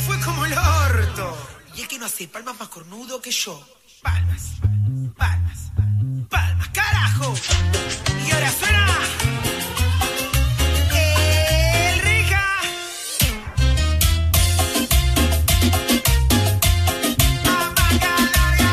fue como el orto. Y es que no hace palmas más cornudo que yo. Palmas, palmas, palmas, carajo. Y ahora suena el Rica. Manga larga.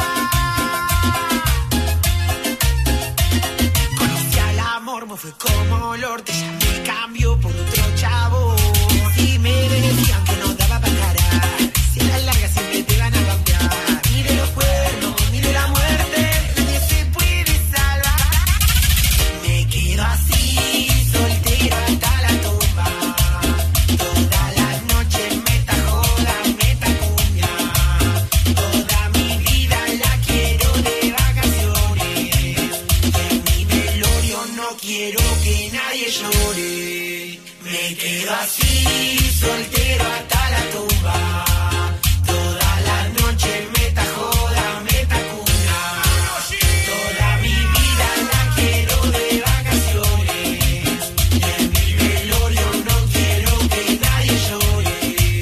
Conocí al amor, me fue como el orto. Ya me cambió por otro chavo. Y me decían que no daba para encarar. Si a la larga siempre te van a cambiar. Ni de los cuernos, ni de la muerte, nadie se puede salvar. Me quedo así, soltero hasta la tumba. Todas las noches meta joda, meta cumbia. Toda mi vida la quiero de vacaciones. Y en mi velorio no quiero que nadie llore. Me quedo así, soltero hasta la tumba. Toda la noche meta joda, meta cumbia. Toda mi vida la quiero de vacaciones. Y en mi velorio no quiero que nadie llore.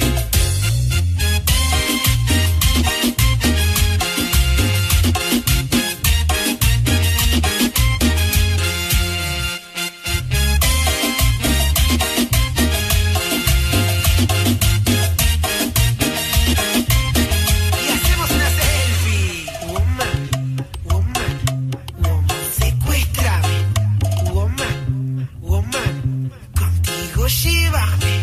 Y hacemos una selfie. Woman, woman, woman, secuéstrame. Woman, woman, contigo llévame.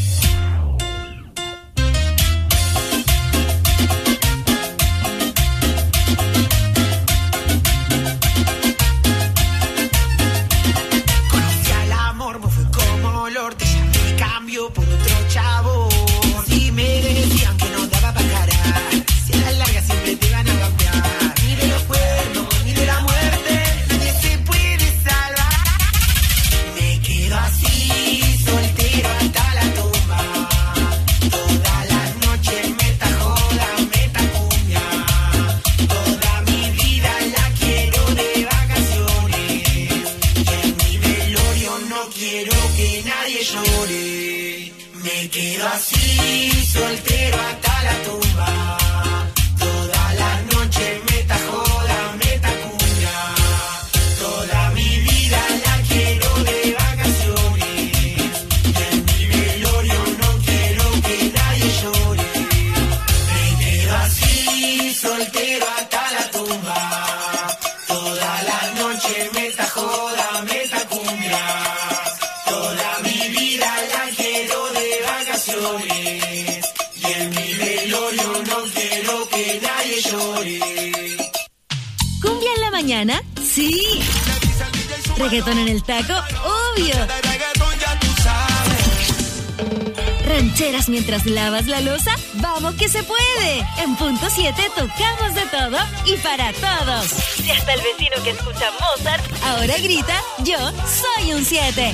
Conocí al amor, me fue como el orto. Ya me cambió por otro chavo. Y me decían que no daba para encarar. Si a la larga siempre te van a cambiar. Ni de los cuernos, ni de la muerte, nadie se puede salvar. Me quedo así, soltero hasta la tumba. Todas las noches meta joda, meta cumbia. Toda mi vida la quiero de vacaciones. Y en mi velorio no quiero que nadie llore. Me quedo así, soltero hasta la tumba. Toda la noche meta joda, meta cumbia. Toda mi vida la quiero de vacaciones. Y en mi velorio no quiero que nadie llore. Me quedo así, soltero hasta la tumba. Toda la noche meta joda, meta cumbia. Toda mi vida la quiero de vacaciones. Y en mi velorio no quiero que nadie llore. ¿Cumbia en la mañana? Sí. ¿Reggaetón en el taco? Obvio. ¿Rancheras mientras lavas la loza? ¡Vamos que se puede! En punto 7 tocamos de todo y para todos. Si hasta el vecino que escucha Mozart ahora grita, yo soy un 7.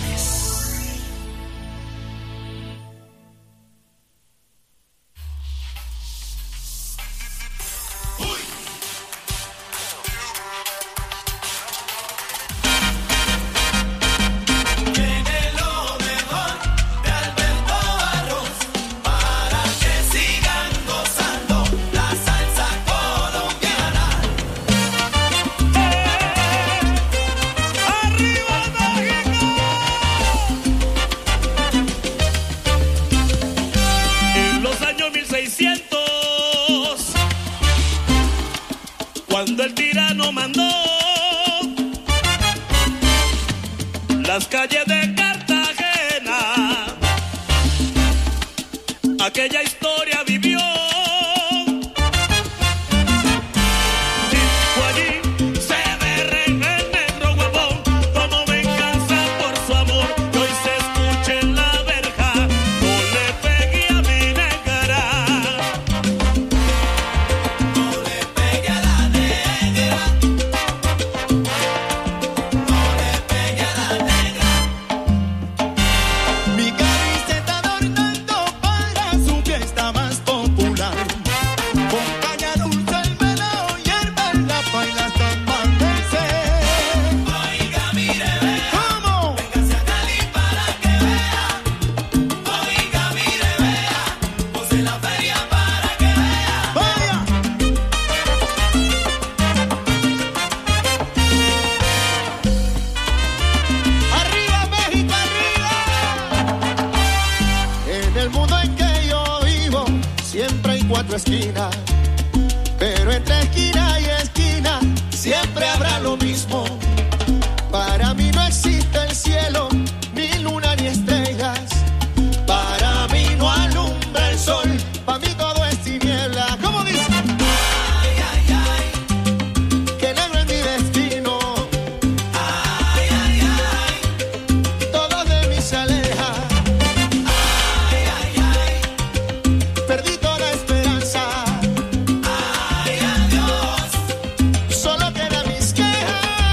Tiene lo mejor de Alberto Barros para que sigan gozando la salsa colombiana. ¡Arriba México! En los años 1600, cuando el tirano mandó las calles de Cartagena, aquella historia vivió. Dijo allí, se berrenga el negro huevón, como venganza por su amor, que hoy se escuche en la verja, no le pegue a mi negra. No le pegue a la negra. No le pegue a la negra. Mi camiseta adornando para su fiesta. tu esquina, pero entre esquina y esquina siempre habrá lo mismo. Para mí no existe el cielo, ni luna ni estrellas. Para mí no alumbra el sol, para mí todo es tiniebla. ¿Cómo dice? Ay, ay, ay, que negro es mi destino. Ay, ay, ay, todo de mí se aleja. Ay, ay, ay, perdí toda esperanza. Ay, adiós, solo quedan mis quejas.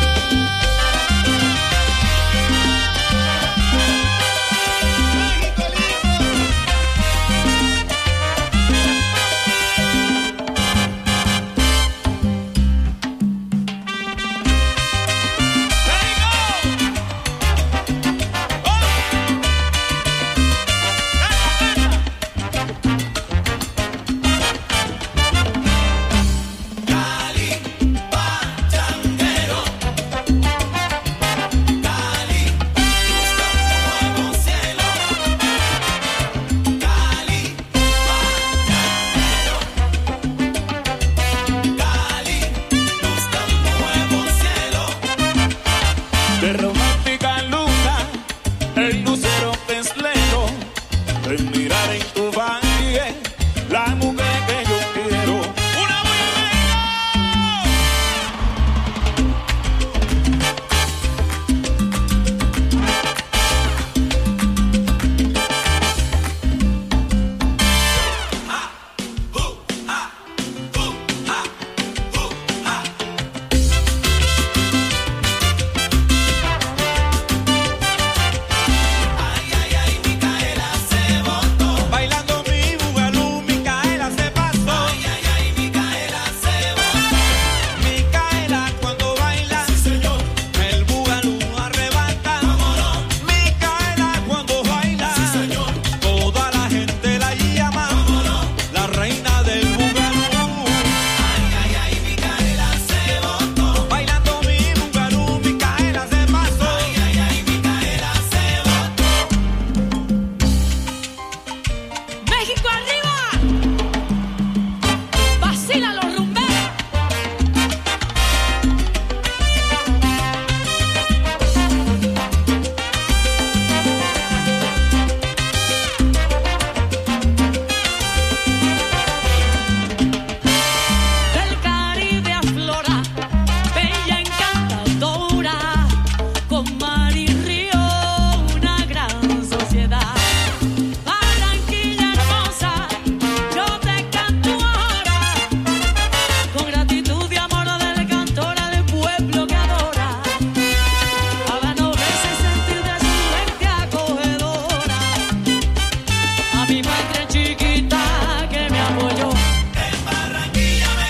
México lindo. De romántica luna, el lucero pestlero, de mirar en tu valle la mujer que yo quiero. ¡Una bailando mi bugalú, Micaela se pasó. Ay, ay, ay, Micaela se botó. Micaela cuando baila, sí señor, el bugalú arrebata. Vámonos. Micaela cuando baila, sí señor, toda la gente la llama. Vámonos. La reina del bugalú. Ay, ay, ay, Micaela se botó. Bailando mi bugalú, Micaela se pasó. Ay, ay, ay, Micaela se botó. México arriba, vacila los rumberos. Del Caribe aflora, bella encantadora, con mar y río una gran sociedad. Barranquilla hermosa, yo te canto ahora, con gratitud y amor del cantora del pueblo que adora. Habano verse y sentir de su gente acogedora. A mi madre chiquita que me apoyó. En Barranquilla me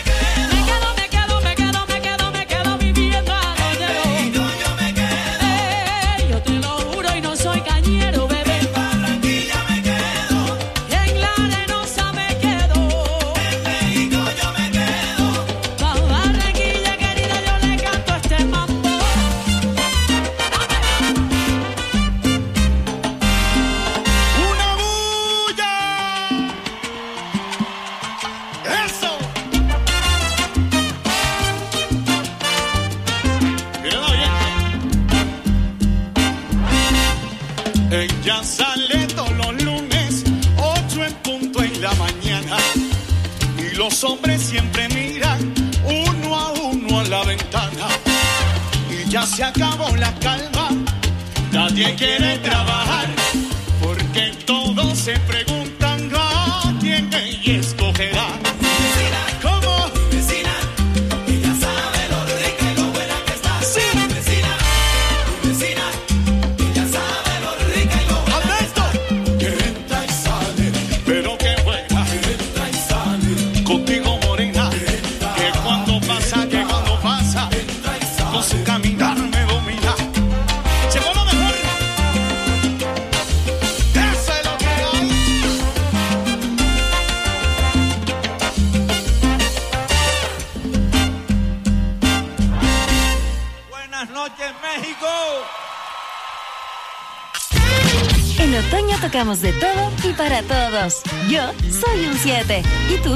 quedo viviendo a donde yo me quedo. Yo te lo juro y no soy cañero, bebé. En Barranquilla me quedo. En la arenosa me quedo. En México yo me quedo. Pa' Barranquilla querida yo le canto este mambo. ¡Una bulla! ¡Eso! Querido oyente, ella sale todos los lunes, 8 en punto en la mañana, y los hombres siempre miran uno a uno a la ventana, y ya se acabó la calma, nadie quiere trabajar, porque todos se preguntan a quién ella escogerá. ¿Cómo? Vecina, ella sabe lo rica y lo buena que está. Sí. Vecina, ella sabe lo rica y lo buena que está. Que entra y sale, pero que buena. Que entra y sale, contigo morena. Que cuando pasa, con su caminar me domina. Llegó lo mejor. Eso es lo que hay. En otoño tocamos de todo y para todos. Yo soy un 7. ¿Y tú?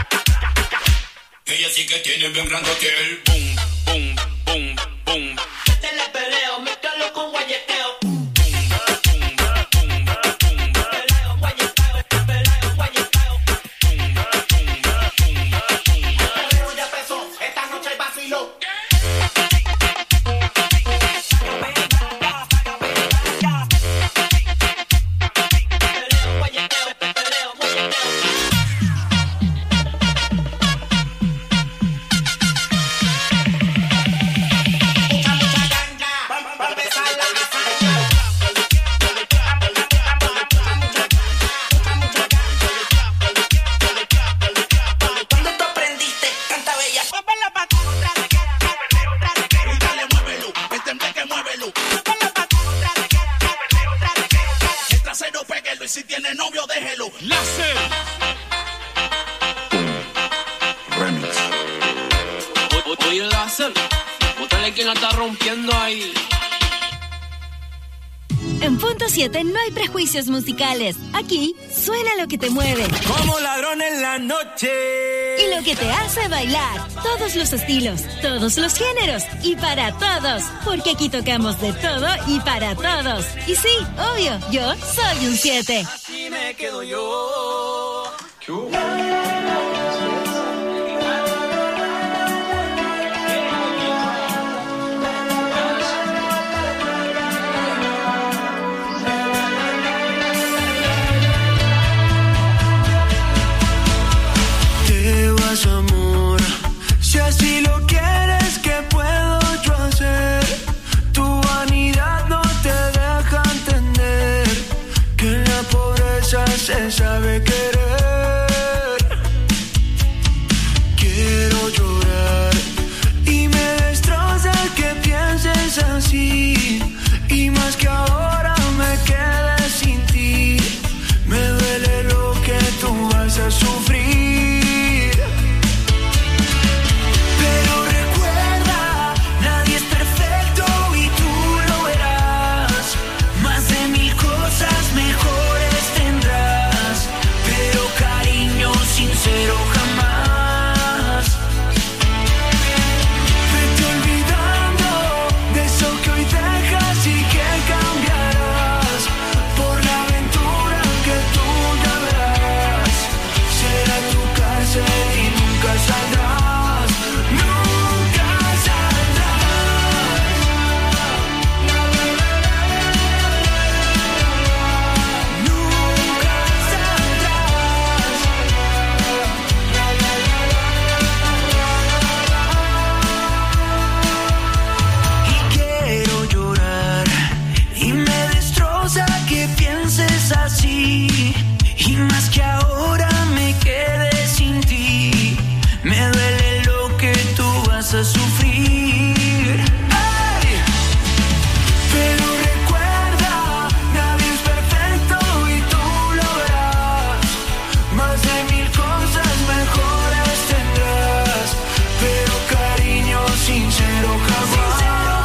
Ella sí que tiene bien grandote el boom, boom, boom, boom. tiene novio, déjelo. Láser. Remix. Oye, Láser, bótale quien la está rompiendo ahí. En Punto 7 no hay prejuicios musicales. Aquí suena lo que te mueve. Como ladrón en la noche. Y lo que te hace bailar. Todos los estilos, todos los géneros y para todos. Porque aquí tocamos de todo y para todos. Y sí, obvio, yo soy un 7. Así me quedo yo. Amor, si así lo quieres, ¿qué puedo yo hacer? Tu vanidad no te deja entender que en la pobreza se sabe querer. Quiero llorar y me destroza que pienses así, y más que ahora me quedé sin ti. Me duele lo que tú vas a sufrir. Sincero jamás. Vete olvidando de eso que hoy dejas y que cambiarás por la aventura que tú ya verás. Será tu cárcel y nunca saldrás. Nunca saldrás. Nunca saldrás. Que pienses así, y más que ahora me quedé sin ti. Me duele lo que tú vas a sufrir. ¡Ay! Pero recuerda, nadie es perfecto y tú lo verás. Más de 1000 cosas mejores tendrás, pero cariño sincero jamás.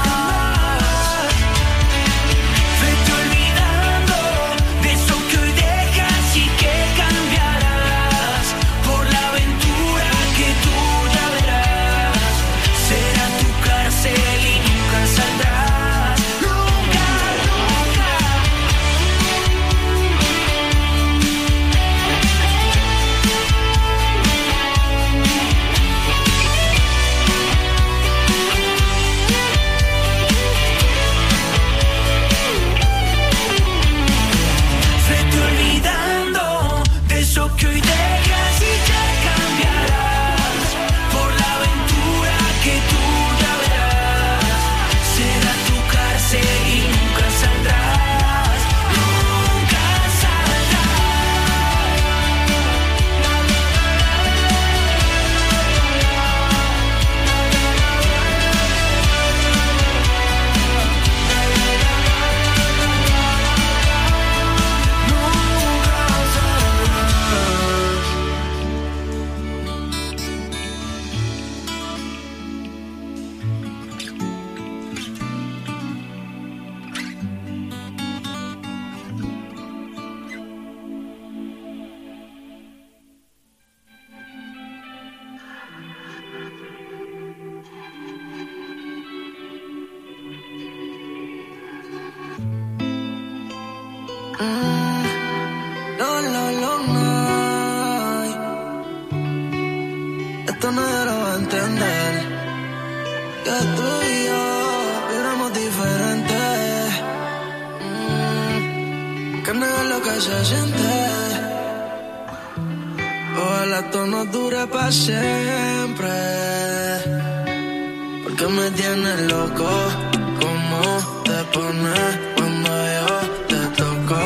Que hoy dejas y ya cambiarás por la aventura que tú ya verás. Será tu cárcel y nunca saldrás. Nunca Esto nadie lo va a entender, que tú y yo éramos diferentes, que negar lo que se siente. Ojalá esto no dure para siempre, porque me tienes loco. ¿Cómo te pones cuando yo te toco?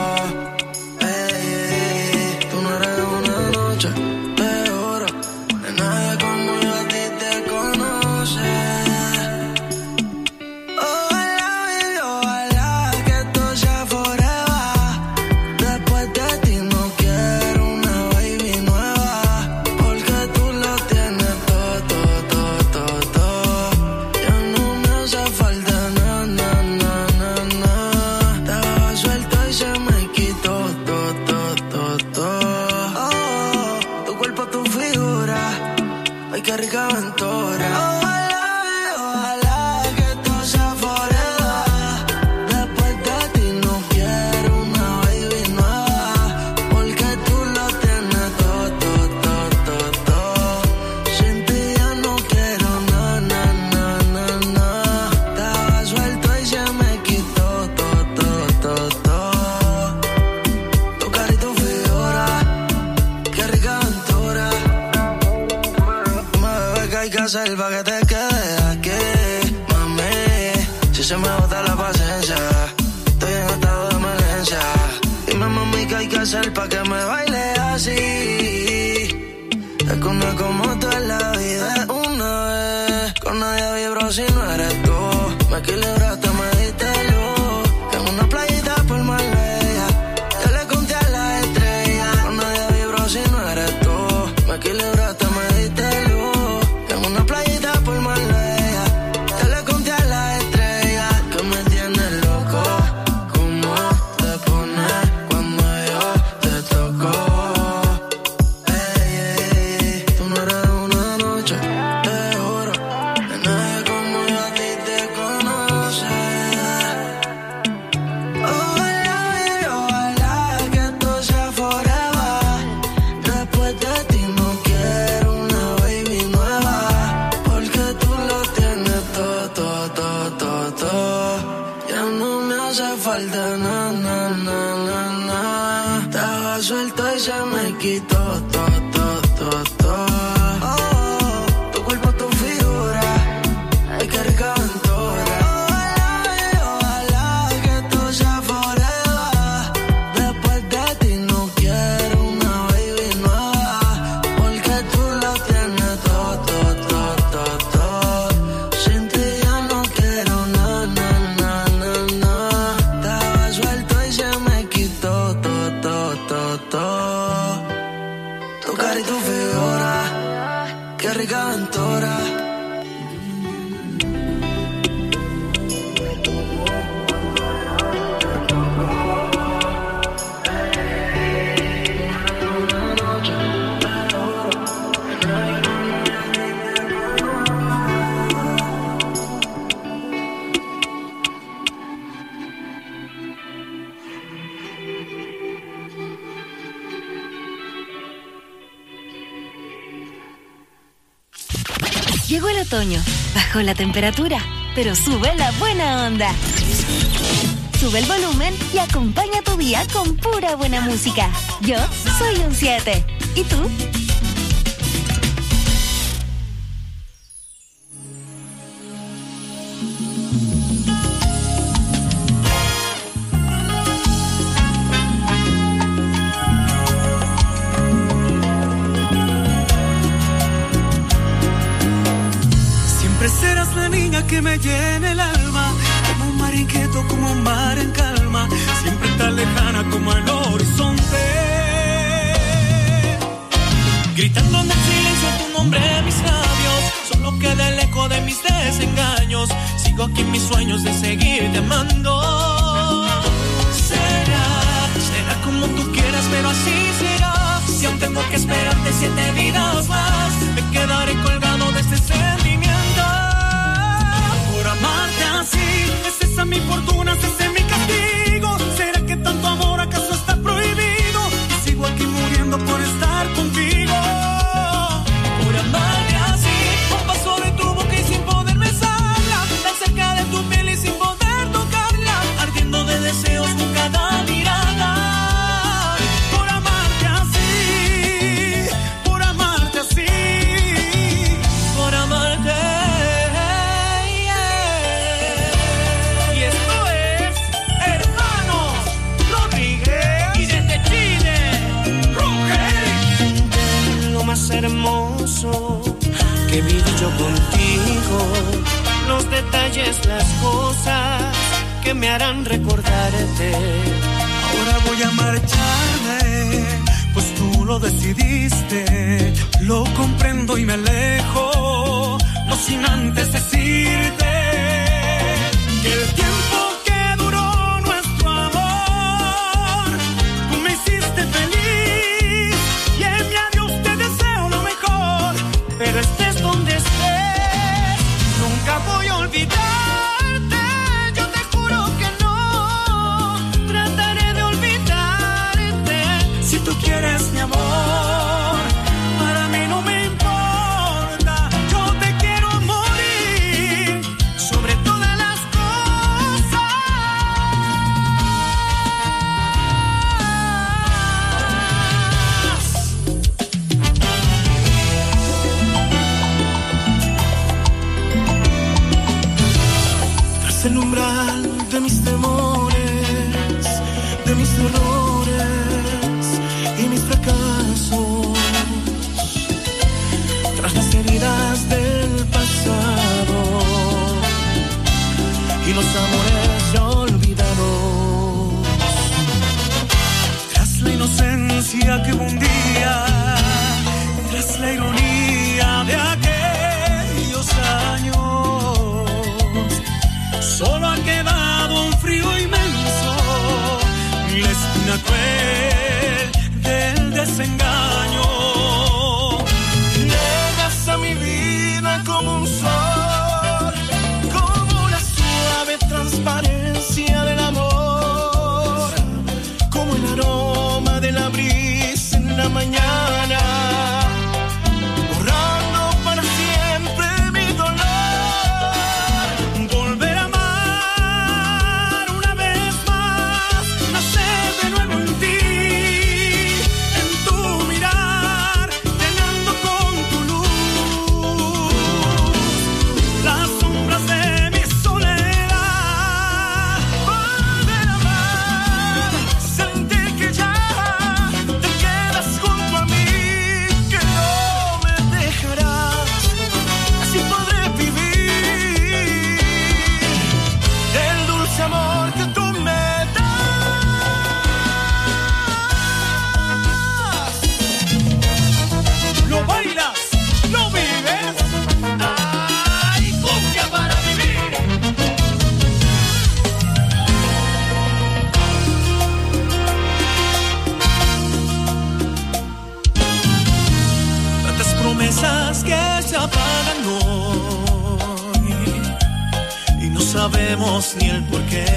Tú no eres una noche de oro, de nadie como yo a ti te conoce. Ojalá que esto sea forever, después de aventura. Ojalá que esto sea forever. Después de ti no quiero una baby nueva, porque tú lo tienes todo. Sin ti ya no quiero nada. Estaba suelto y se me quitó todo. Tu cara y tu figura, qué rica aventura. Que hay que hacer pa' que te quedes aquí, mami. Si se me bota la paciencia, estoy en estado de emergencia. Dime, mami, ¿qué hay que hacer pa' que me baile así? Es que una como tú en la vida es una vez. Con nadie vibro si no eres tú. Me equilibraste, me diste luz. En una playita por Marbella, te le conté a las estrellas. Con nadie vibro si no eres tú. Me equilibraste, me diste luz. Una playita por Marbella, te le conté a las estrellas. Que me tienes loco, cómo te pones cuando yo te toco. Tú no eres una noche, te juro, que nadie como yo a ti te conoce. Ojalá que esto sea forever. Después de ti no quiero una baby nueva, porque tú lo tienes todo. Ya no me hace falta nada. Estaba suelto y se me quitó todo. Tu cuerpo, tu figura, ay, qué rica aventura. Ojalá que esto sea forever. Después de ti no quiero una baby nueva, porque tú lo tienes todo. Sin ti ya no quiero nada. Estaba suelto y se me quitó todo. Tu cara y tu figura, qué rica aventura. Llegó el otoño, bajó la temperatura, pero sube la buena onda. Sube el volumen y acompaña tu día con pura buena música. Yo soy un 7. ¿Y tú? Serás la niña que me llena el alma, como un mar inquieto, como un mar en calma, siempre tan lejana como el horizonte. Gritando en el silencio tu nombre en mis labios, solo queda el eco de mis desengaños. Sigo aquí en mis sueños de seguirte amando. Será como tú quieras, pero así será. Si aún tengo que esperarte 7 vidas más, me quedaré colgado de este sentimiento. Por amarte así, ¿es esa mi fortuna? ¿Es ese mi castigo? ¿Será que tanto amor acaso está prohibido? Y sigo aquí muriendo por estar contigo. Por amarte así, un paso de tu boca y sin poder besarla, tan cerca de tu piel y sin poder tocarla, ardiendo de deseos con cada mirada. Por amarte así, por amarte así, por amarte. Hermoso que vivo yo contigo, los detalles, las cosas que me harán recordarte. Ahora voy a marcharme, pues tú lo decidiste. Lo comprendo y me alejo, no sin antes decirte que el tiempo que duró nuestro amor, tú me hiciste feliz y en mi adiós te deseo lo mejor. Pero estés donde estés, el umbral de mis temores, de mis errores y mis fracasos, tras las heridas del pasado y los amores ya olvidados, tras la inocencia que hubo un día, tras la ironía de aquellos años, solo ha quedado un frío inmenso y la espina cruel del desengaño. Llegas a mi vida como un sol, como la suave transparencia del amor, como el aroma de la brisa en la mañana, borrando para siempre mi dolor. Volver a amar una vez más, nacer de nuevo en ti, en tu mirar, llenando con tu luz las sombras de mi soledad. Volver a amar, sentir que ya te quedas junto a mí, que no me dejarás, así podré vivir el dulce amor que tú me das. Lo bailas, lo vives. Ay, cumbia para vivir. Tantas promesas que se apagan hoy y no sabemos ni el porqué,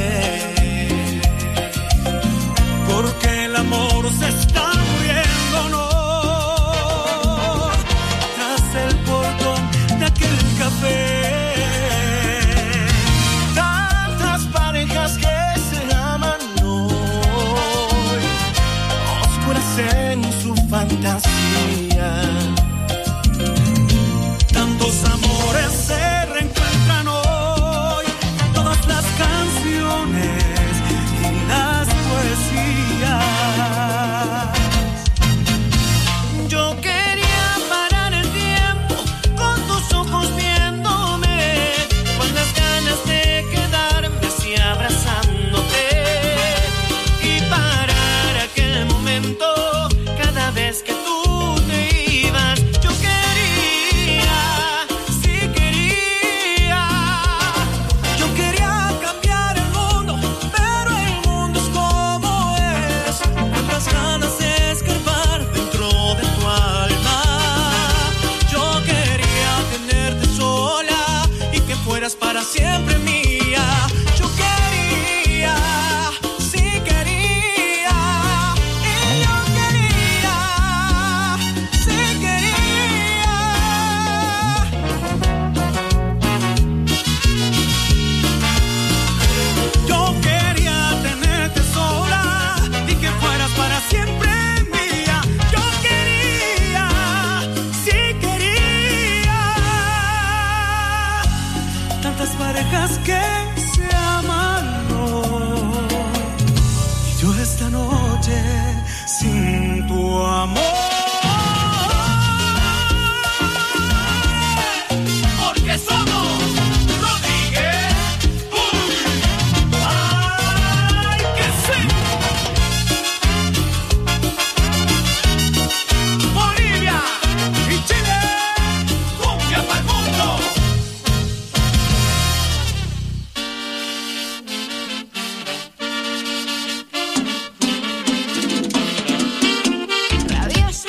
porque el amor se está muriendo, no, tras el portón de aquel café. Tantas parejas que se aman hoy, oscuras en su fantasía. Tantos amores se reencuentran hoy, todas las canciones y las poesías. Yo quería parar el tiempo con tus ojos viéndome, con las ganas de quedarme así abrazándote y parar aquel momento cada vez que tú te ibas. Yo quería, sí quería, yo quería cambiar el mundo, pero el mundo es como es. Tantas ganas de escarbar dentro de tu alma. Yo quería tenerte sola y que fueras para siempre mía. Yo quería, sí quería, y yo quería, sí quería. Yo quería tenerte sola y que fueras para siempre mía. Yo quería, sí quería. Tantas parejas que se aman hoy, y yo esta noche sin tu amor. Porque somos Rodríguez. Ay, que sí. Bolivia y Chile, cumbia para el mundo. Radio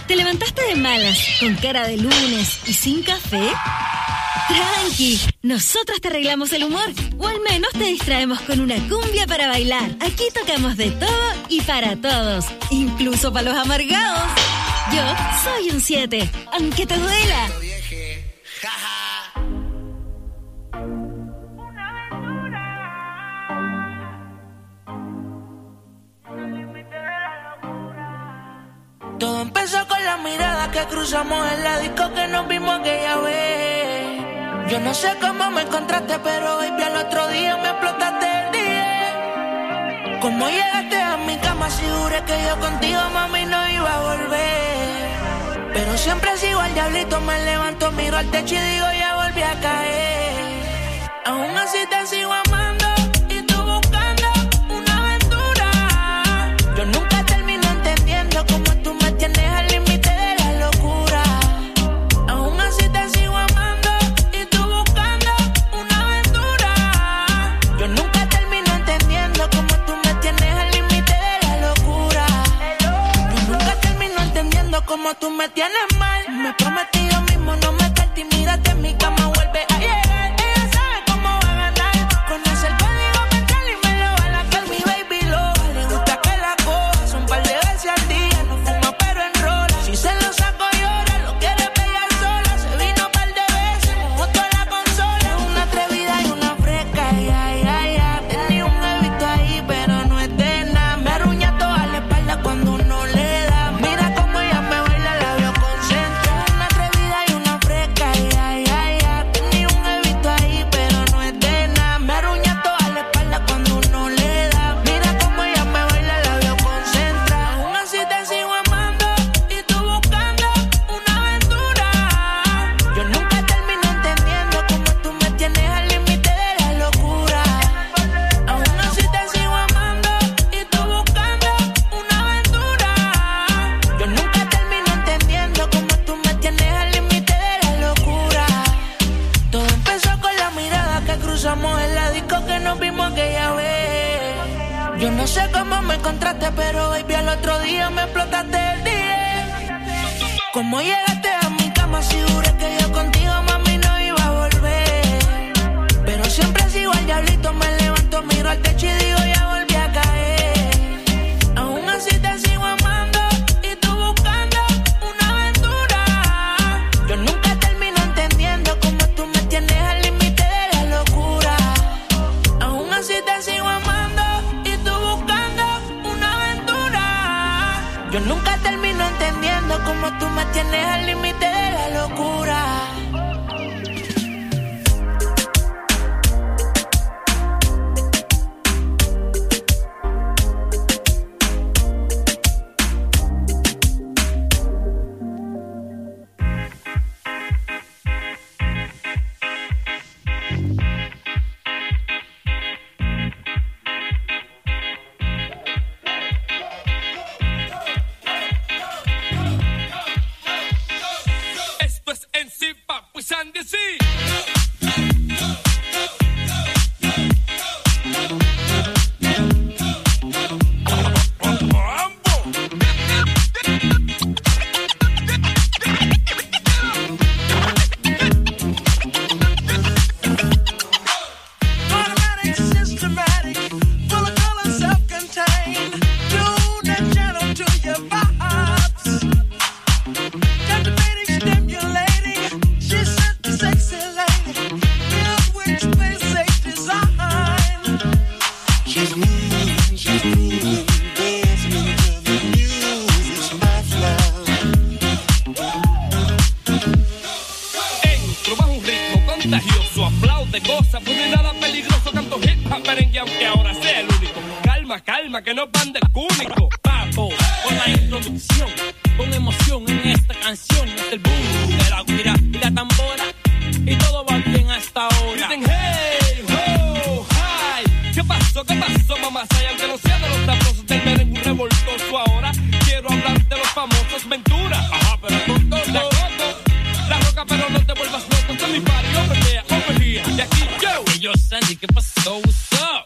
¿Te levantaste de malas, con cara de lunes y sin café? Tranqui, nosotros te arreglamos el humor, o al menos te distraemos con una cumbia para bailar. Aquí tocamos de todo y para todos, incluso para los amargados. Yo soy un 7, aunque te duela. Todo empezó con la mirada que cruzamos en la disco que nos vimos aquella vez. Yo no sé cómo me encontraste, pero baby, al otro día me explotaste el día. Cómo llegaste a mi cama, si juré que yo contigo, mami, no iba a volver. Pero siempre sigo al diablito, me levanto, miro al techo y digo, ya volví a caer. Aún así te sigo amando y tú buscando una aventura. Yo nunca termino entendiendo cómo tú me tienes al límite de la locura. Aún así te sigo amando y tú buscando una aventura. Yo nunca termino entendiendo cómo tú me tienes al límite de la locura. Yo nunca termino entendiendo cómo tú me tienes mal. Me prometí yo mismo no meterte y mírate en mi cama, vuelve a llegar. Ella sabe cómo va a ganar. Conoce el código mental y me lo va a lacar, mi baby loca. Le gusta que la coja, son par de veces al día. No fuma pero enrola. Si se lo saco llora, lo quiere pegar sola. Se vino par de veces, mojó toda la consola. Es una atrevida y una fresca, ya. Tenía un bebito ahí pero no es de nada. Me arruña toda la espalda cuando uno le da. Mira cómo ella me baila, la veo concentrada. Una atrevida y una fresca, ya. Tenía un bebito ahí pero no es de nada. Me arruña toda la espalda cuando uno le da. Mira cómo ella me baila, la veo concentrada. Aún así te sigo amando y tú buscando una aventura. Yo nunca termino entendiendo cómo tú me tienes al límite de la locura. Aún así te sigo amando y tú buscando una aventura. Yo nunca termino entendiendo cómo tú me tienes al límite de la locura. Todo empezó con la mirada que cruzamos en la disco que nos vimos aquella vez. Yo no sé cómo me encontraste, pero baby, al otro día me explotaste el día. Cómo llegaste a mi cama, si juré que yo contigo, mami, no iba a volver. Pero siempre sigo al diablito, me levanto, miro al techo y digo, ya volví a caer. Aún así te sigo amando y tú buscando una aventura. Yo nunca termino entendiendo cómo tú me tienes al límite de la locura. Aún así te sigo amando y tú buscando una aventura. Yo nunca termino entendiendo cómo tú me tienes al límite de la locura. Esto es en sí, papu Sandy, sí. Automatic, systematic, full of color, self-contained. Tune and channel to your vibes. Captivating, stimulating. She's such a sexy lady. Filled with space age design. She's moving, dancing to the music. My flow. Entro bajo un ritmo contagioso, aplaude, goza, pues no hay nada peligroso, canto hip hop, merengue, aunque ahora sea el único. Calma, calma, que no van del cúnico. Papo, con la introducción, con emoción en esta canción, es el boom de la guira y la tambora, y todo va bien hasta ahora. Dicen hey, ho, hi, ¿qué pasó, mamá? Aunque no sea de los sabrosos del merengue revoltoso, ahora quiero hablar de los famosos Ventura. Ajá, pero con todo, la roca, pero no te vuelvas loco, con mi party, over here, y aquí yo. Hey, yo, Sandy, ¿qué pasó? What's up?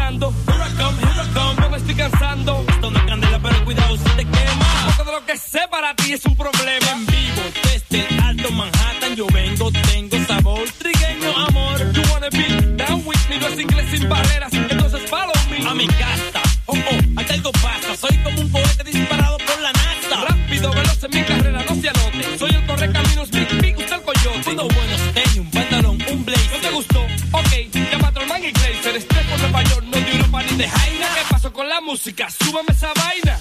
cantando. Here I come, no me estoy cansando. Esto no es candela, pero cuidado si te quema. Porque de lo que sé para ti es un problema. En vivo, desde el Alto Manhattan yo vengo, tengo sabor trigueño, amor. You wanna be down with me, no es inglés sin barreras, entonces follow me. A mi casa, aquí algo pasa, soy como un cohete disparado por la NASA. Rápido, veloz en mi carrera, no se anote. Soy el correcaminos, big, usted el coyote. Unos buenos tenis, un pantalón, un blazer. ¿No te gustó? Ok, llama a Trollman y Glazer. Estoy por Nueva York, no de Europa ni de Jaina. ¿Qué pasó con la música? Súbame esa vaina.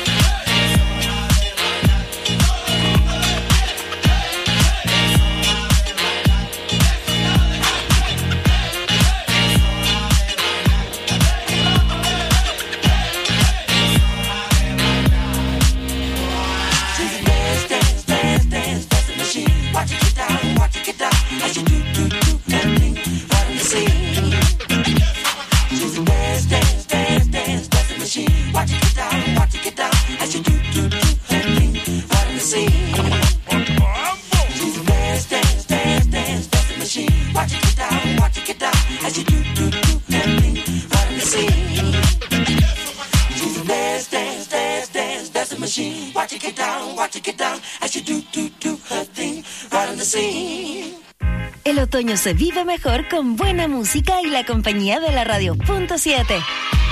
Watch it get down, as you do, everything right on the scene. She's a dance, that's a machine. Watch it get down, as you do, everything right on the scene. She's a dance, that's a machine. Watch it get down, as you do, everything right on the scene. She's a dance, that's a machine. Watch it get down, as you do, her thing right on the scene. El otoño se vive mejor con buena música y la compañía de la radio Punto 7.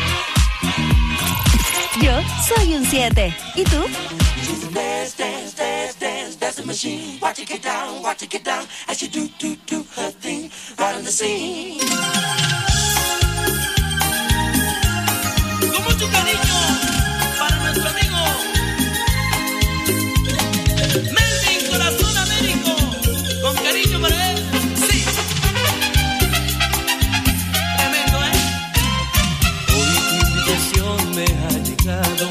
Yo soy un 7. ¿Y tú? That's a machine. Watch it get down, as you do her thing right on the scene. Con mucho cariño para nuestro amigo Melvin Corazón Américo. Con cariño para él. Sí. Tremendo, Hoy tu invitación me ha llegado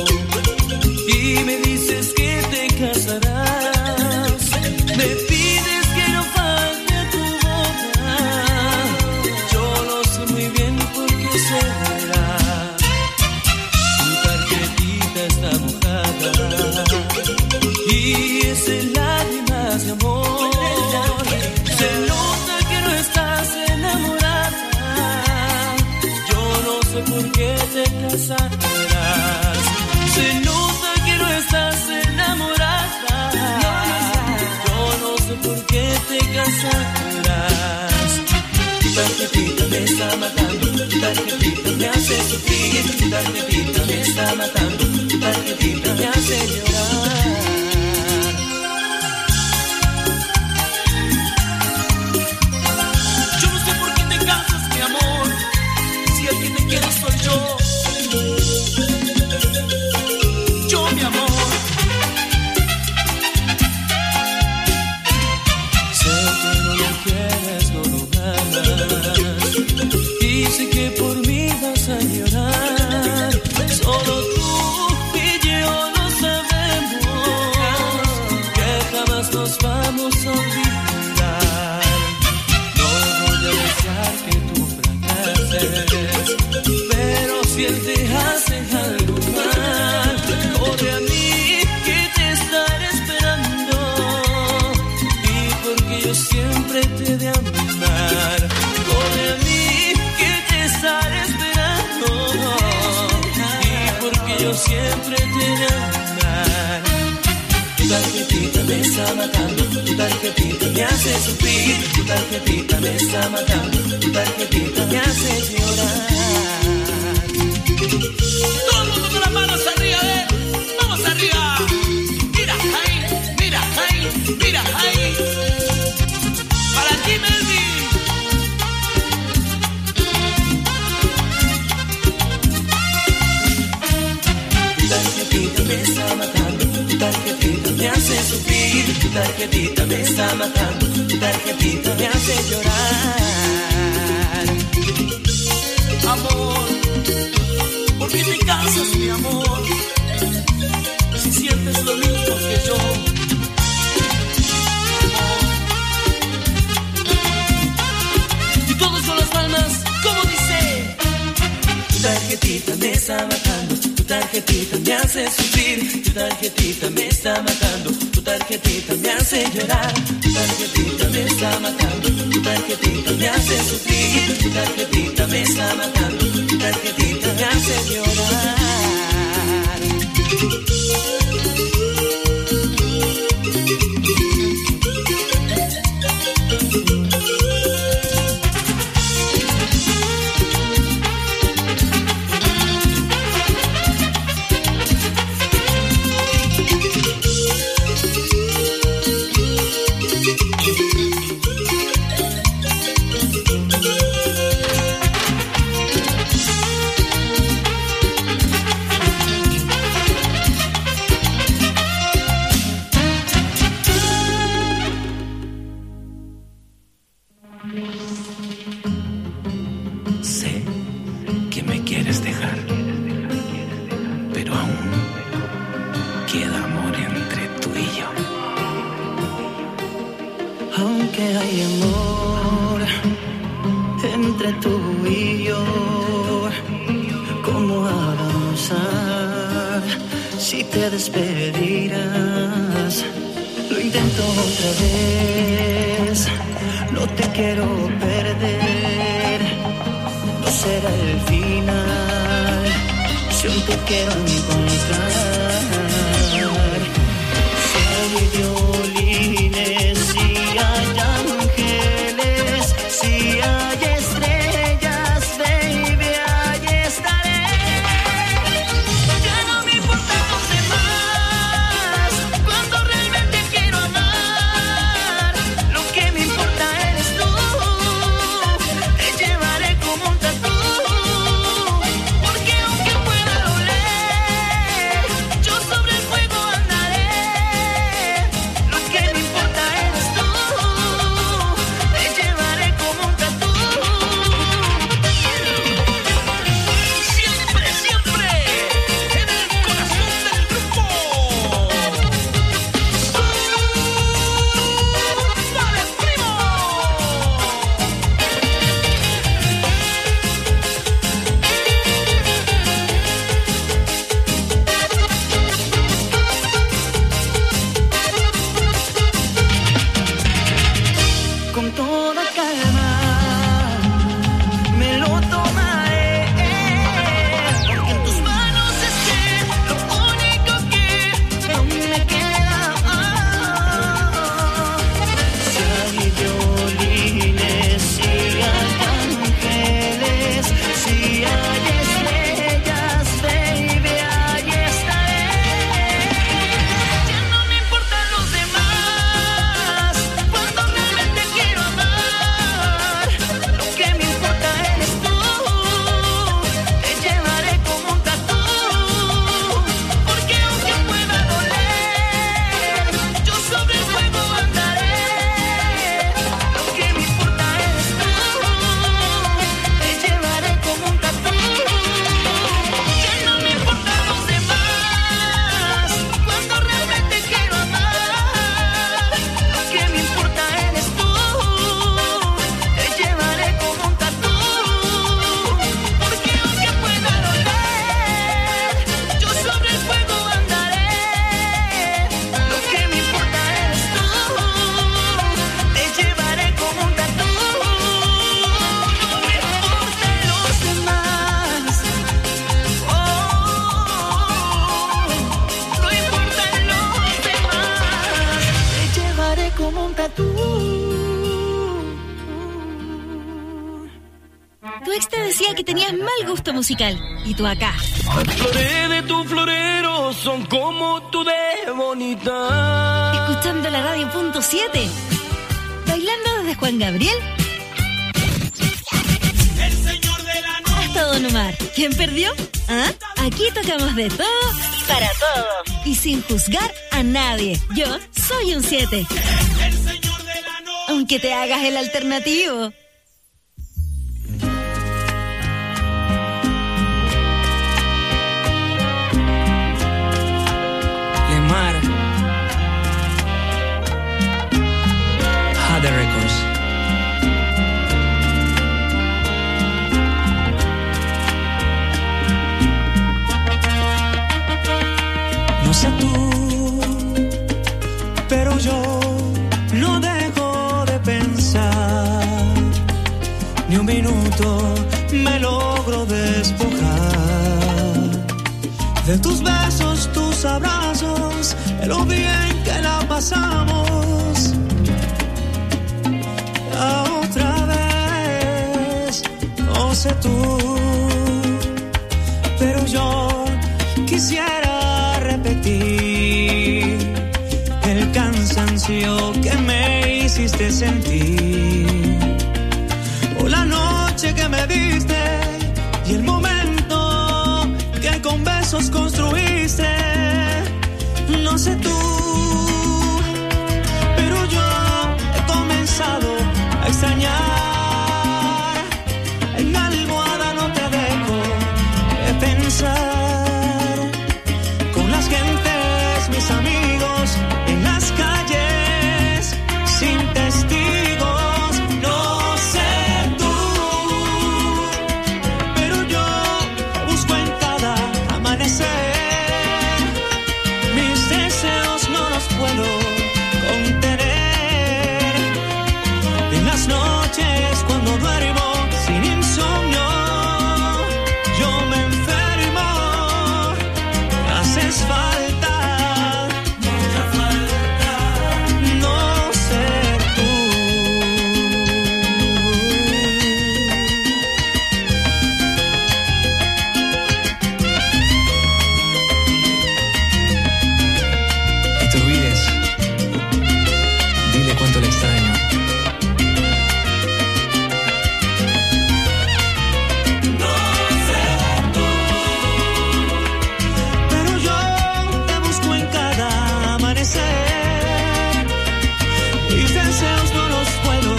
y me dices que te casarás. Me pides que no falte a tu boda. Yo lo sé muy bien porque será. Tu tarjetita está mojada y es en lágrimas de amor. Se nota que no estás enamorada. Yo no sé por qué te casarás. Se nota que no estás enamorada. Yo no sé por qué te casarás. Tu tarjetita me está matando. Tu tarjetita me hace sufrir. Tu tarjetita me está matando. Tu tarjetita me hace llorar. El que te quiero soy yo. Yo, mi amor. Sé que no lo quieres, no lo amas. Y sé que por mí vas a llorar. Solo tú y yo lo sabemos, que jamás nos vamos a olvidar. No voy a desear que tú fracases, pero si él te hace algo mal, corre a mí que te estaré esperando. Y porque yo siempre te he de amar, corre a mí que te estaré esperando. Y porque yo siempre te he de amar. Tu tarjetita me está matando, tu tarjetita me hace sufrir, tu tarjetita me está matando, tu tarjetita me hace llorar. Todo el mundo con las manos arriba, vamos arriba. Mira ahí, mira ahí, mira ahí. Para ti, Melvin. Tu tarjetita me está matando, tu tarjetita me hace sufrir, tu tarjetita me está matando, tu tarjetita me hace llorar. Amor, ¿por qué te cansas, mi amor? Si sientes lo mismo que yo. Y todos con las palmas, como dice. Tu tarjetita me está matando, tu tarjetita me hace sufrir, tu tarjetita me está matando, tu tarjetita me hace llorar, tu tarjetita me está matando, tu tarjetita me hace sufrir, tu tarjetita me está matando, tarjetita me hace llorar. Despedirás, lo intento otra vez, no te quiero perder, no será el final, si aún te quiero encontrar. Si hay violines, si hay ángeles, si hay estrellas, baby, ahí estaré. Que tenías mal gusto musical. Y tú acá. Las flores de tu florero son como tú de bonita. Escuchando la radio punto 7. Bailando desde Juan Gabriel el señor de la noche hasta Don Omar. ¿Quién perdió? ¿Ah? Aquí tocamos de todo para todos. Y sin juzgar a nadie. Yo soy un 7. el señor de la noche. Aunque te hagas el alternativo. Hada Records. No sé tú, pero yo no dejo de pensar ni un minuto me logro despojar de tus besos, tus abrazos, de lo bien que la pasamos. Otra vez, no sé tú, pero yo quisiera repetir el cansancio que me hiciste sentir, o la noche que me diste y el momento que con besos construiste. No sé tú, pero yo he comenzado a extrañar. En la almohada no te dejo de pensar, con las gentes, mis amigos, en las calles, sin testigos. No sé tú, pero yo busco en cada amanecer. Mis deseos no los puedo contener. En las noches cuando duermo sin insomnio, yo me enfermo. Me haces falta, mucha falta. No sé tú. No te olvides, dile cuánto le extraño. Pero yo te busco en cada amanecer. Mis deseos no los puedo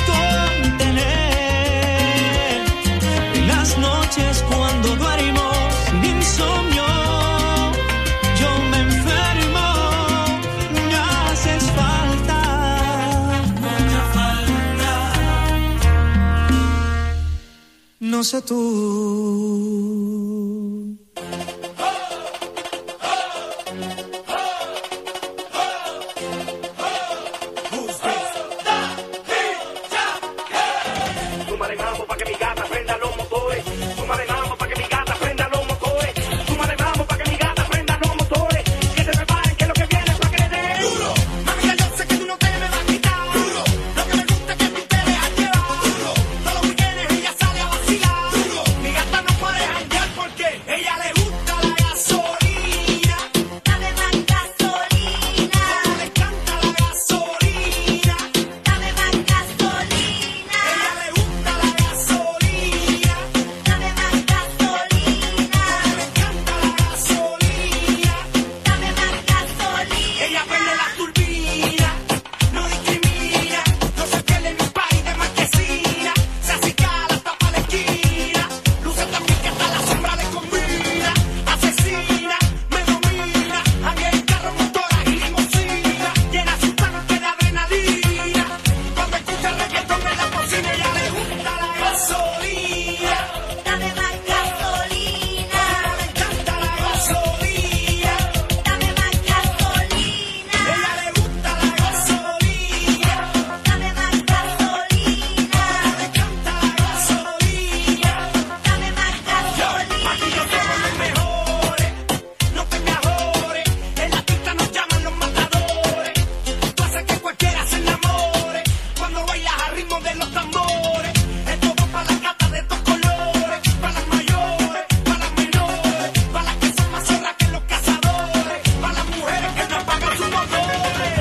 contener. En las noches cuando duermo sin insomnio, yo me enfermo. Me haces falta, mucha falta. No sé tú. Súmale mambo pa' que mi gata prenda los motores. Súmale mambo pa' que mi gata prenda los motores. Súmale mambo pa' que mi gata prenda los motores. Que se preparen que lo que viene es pa' que le den duro. Mamita, yo sé que tú no te me vas a quitar duro. Lo que me gusta es que tú te dejas llevar duro. Todos los weekends ella sale a vacilar duro. Mi gata no puede janguear porque ella le gusta la gasolina. Dame más gasolina. Como le encanta la gasolina. Dame más gasolina. Ella le gusta la gasolina. Dame más gasolina. Como le encanta la gasolina. Dame más gasolina. Ella prende la turbina, no discrimina, no se pierde en un país de marquesina, se acicala hasta pa' la esquina, luce también que hasta la sombra le combina, asesina, me domina, anda en carro, motora y limusina, llena su tanque de adrenalina, cuando escucha reggaetón en la cocina, ella le gusta la gasolina, Dame más gasolina. le encanta la gasolina, Dame más gasolina. ella le gusta la gasolina. Dame más gasolina. Le encanta la gasolina. Dame más gasolina. Aquí yo somos los mejores. No te me ajores. En la pista nos llaman los matadores. Tú haces que cualquiera se enamore. Cuando bailas al ritmo de los tambores. Es todo para la gata de estos colores. Para las mayores, para las menores. Para las que son más zorras que los cazadores. Para las mujeres que no apagan sus motores.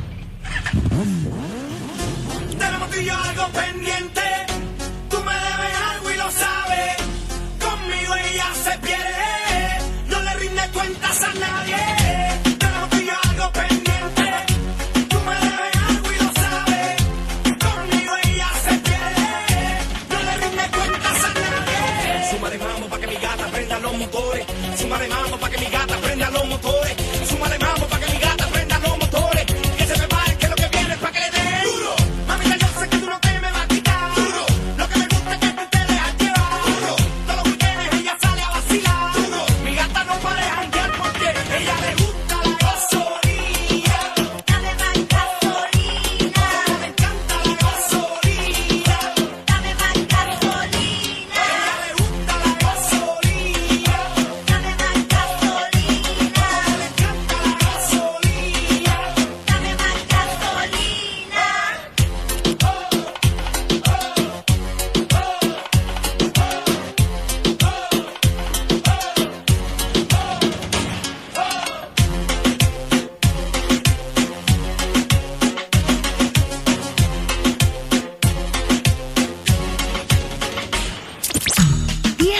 Tenemos tú y yo algo pendiente. Tú me debes algo y lo sabes. Conmigo ella se pierde. No le rinde cuentas a nadie. Tenemos tú y yo algo pendiente. Tú me debes algo y lo sabes. Conmigo ella se pierde. No le rinde cuentas a nadie. Súmale mambo pa' que mi gata prenda los motores. Súmale mambo pa' que mi gata prenda los motores. Súmale mambo pa' que mi gata prenda los motores. Que se preparen que lo que viene es pa' que le den duro. Mamita, yo sé que tú no te me vas a quitar duro. Lo que me gusta es que tú te dejas llevar duro. Todos los weekends ella sale a vacilar duro. Mi gata no para de janguear porque ella le gusta la gasolina. Dame más gasolina. Le encanta la gasolina. Dame más gasolina. Ella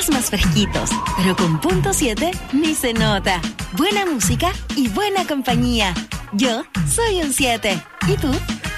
días más fresquitos, pero con punto 7 ni se nota. Buena música y buena compañía. Yo soy un 7. ¿Y tú?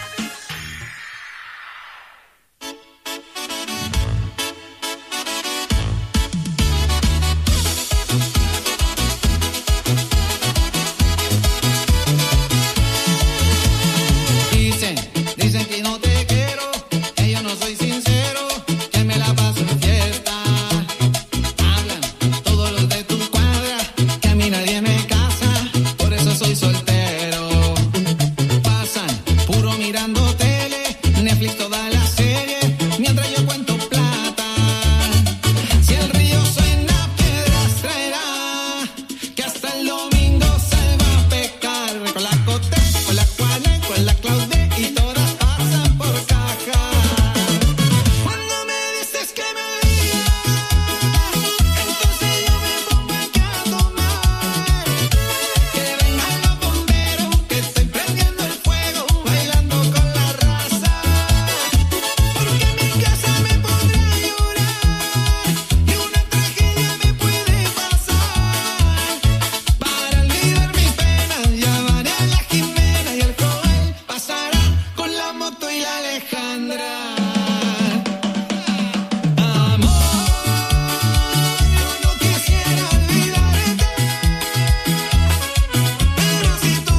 Dicen que no te quiero, que yo no soy sincero, que me la paso en fiesta. Hablan todos los de tu cuadra, que a mí nadie me casa, por eso soy soltero. Pasan puro mirando tele, Netflix toda la serie, mientras yo cuento plata. Si el río suena, piedras traerá, que hasta el domingo salgo a pecar. Con la Cote, con la Juana, con la Claudia y todas pasan por caja. Cuando me dices que me olvidas, entonces yo me pongo aquí a tomar. Que vengan los bomberos, que estoy prendiendo el fuego, bailando con la raza. Porque en mi casa me pondré a llorar y una tragedia me puede pasar. Para olvidar mis penas, llamaré a la Jimena y el Joel pasará con la moto y la Alejandra. Amor, yo no quisiera olvidarte, pero si tú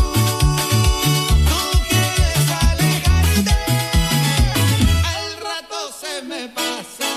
quieres alejarte, al rato se me pasa.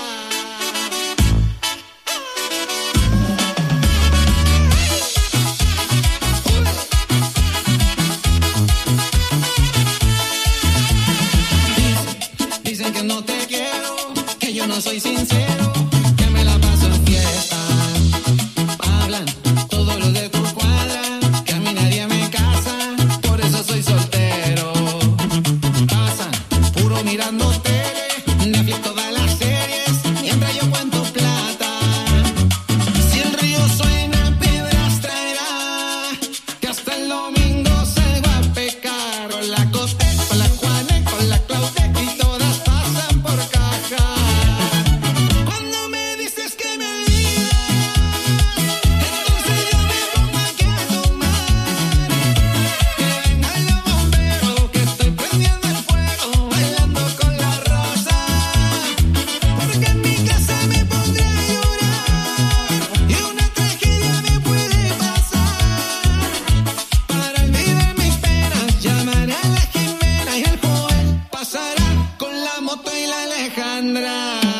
Dicen que no te quiero, que yo no soy sincero, que me la paso en fiesta. Hablan todos los de tu cuadra, que a mí nadie me casa, por eso soy soltero. Pasan puro mirando tele, Netflix todas las series, mientras yo cuento plata. Si el río suena, piedras traerá, que hasta el domingo salgo a pecar. Con la Cote, con la Juana, con la Claudia y todas pasan por caja. Cuando me dices que me olvidas, entonces yo me pongo aquí a tomar. Que vengan los bomberos, que estoy prendiendo el fuego, bailando con la raza. Porque en mi casa me pondré a llorar y una tragedia me puede pasar. Para olvidar mis penas, llamaré a la Jimena y el Joel pasará con la moto y la Alejandra.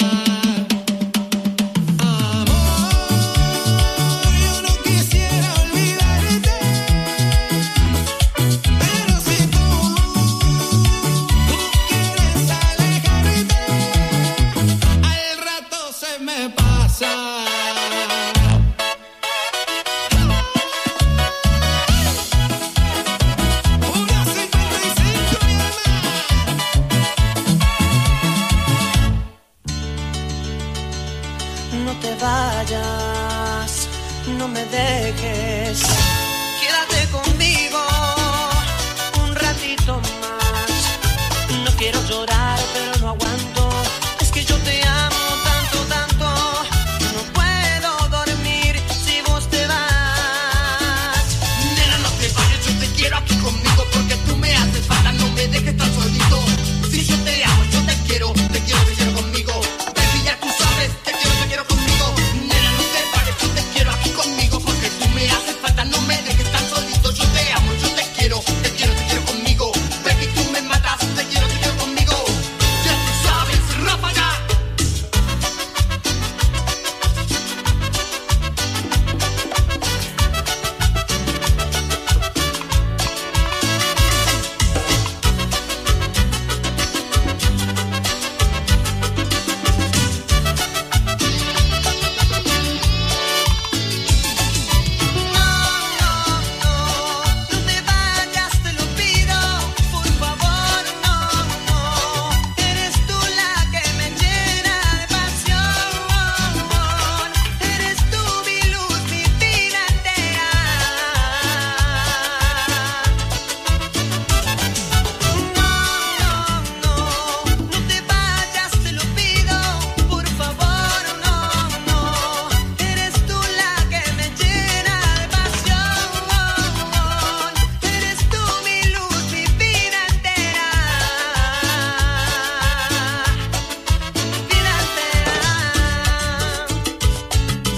Amor, yo no quisiera olvidarte, pero si tú quieres alejarte, al rato se me pasa. Una 55 y No te vayas, no me dejes. Quédate conmigo un ratito más. No quiero llorar.